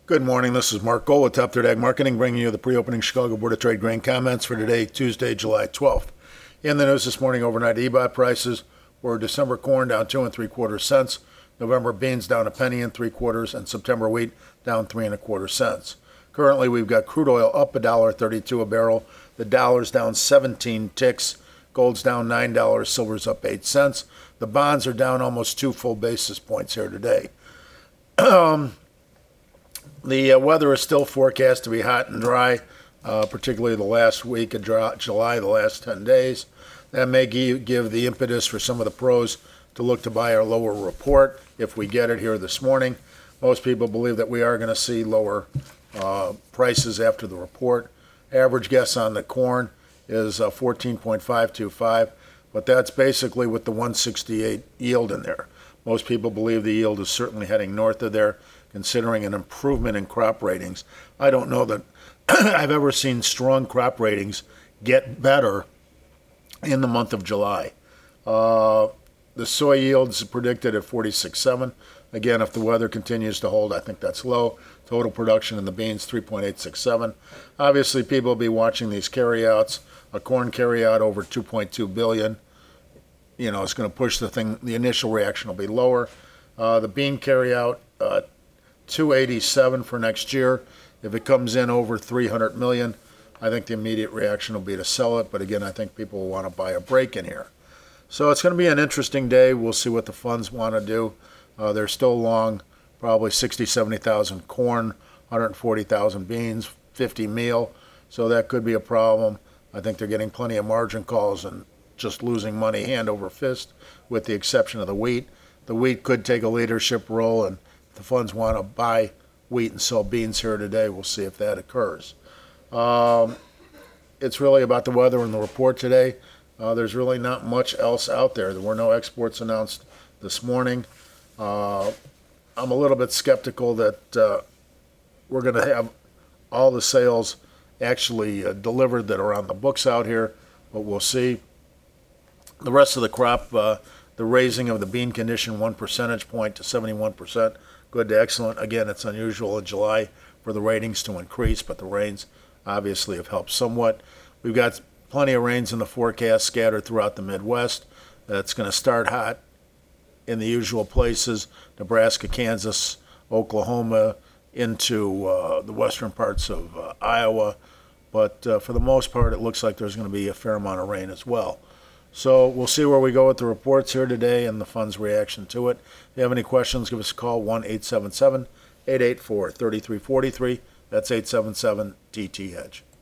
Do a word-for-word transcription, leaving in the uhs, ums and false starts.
Good morning. This is Mark Gold with Top Third Ag Marketing, bringing you the pre-opening Chicago Board of Trade grain comments for today, Tuesday, July twelfth. In the news this morning, overnight E B O T prices were December corn down two and three quarters cents, November beans down a penny and three quarters, and September wheat down three and a quarter cents. Currently, we've got crude oil up a dollar thirty-two a barrel. The dollar's down seventeen ticks. Gold's down nine dollars. Silver's up eight cents. The bonds are down almost two full basis points here today. um, The uh, weather is still forecast to be hot and dry, uh, particularly the last week of July, the last ten days. That may give, give the impetus for some of the pros to look to buy our lower report if we get it here this morning. Most people believe that we are going to see lower uh, prices after the report. Average guess on the corn is uh, fourteen point five two five, but that's basically with the one sixty-eight yield in there. Most people believe the yield is certainly heading north of there, considering an improvement in crop ratings. I don't know that I've ever seen strong crop ratings get better in the month of July. Uh, the soy yields predicted at forty-six point seven. Again, if the weather continues to hold, I think that's low. Total production in the beans, three point eight six seven. Obviously, people will be watching these carryouts. A corn carryout over two point two billion. You know, it's going to push the thing. The initial reaction will be lower. Uh, the bean carryout, uh, two eighty-seven for next year. If it comes in over three hundred million, I think the immediate reaction will be to sell it. But again, I think people will want to buy a break in here. So it's going to be an interesting day. We'll see what the funds want to do. Uh, they're still long, probably sixty, seventy thousand corn, one hundred forty thousand beans, fifty meal. So that could be a problem. I think they're getting plenty of margin calls and just losing money hand over fist, with the exception of the wheat. The wheat could take a leadership role, and if the funds want to buy wheat and sell beans here today, we'll see if that occurs. Um, it's really about the weather in the report today. Uh, there's really not much else out there. There were no exports announced this morning. Uh, I'm a little bit skeptical that uh, we're going to have all the sales actually uh, delivered that are on the books out here, but we'll see. The rest of the crop, uh, the raising of the bean condition one percentage point to seventy-one percent, good to excellent. Again, it's unusual in July for the ratings to increase, but the rains obviously have helped somewhat. We've got plenty of rains in the forecast scattered throughout the Midwest. That's going to start hot in the usual places, Nebraska, Kansas, Oklahoma, into uh, the western parts of uh, Iowa. But uh, for the most part, it looks like there's going to be a fair amount of rain as well. So we'll see where we go with the reports here today and the fund's reaction to it. If you have any questions, give us a call, one eight seven seven, eight eight four, three three four three. That's eight seven seven, D T Hedge.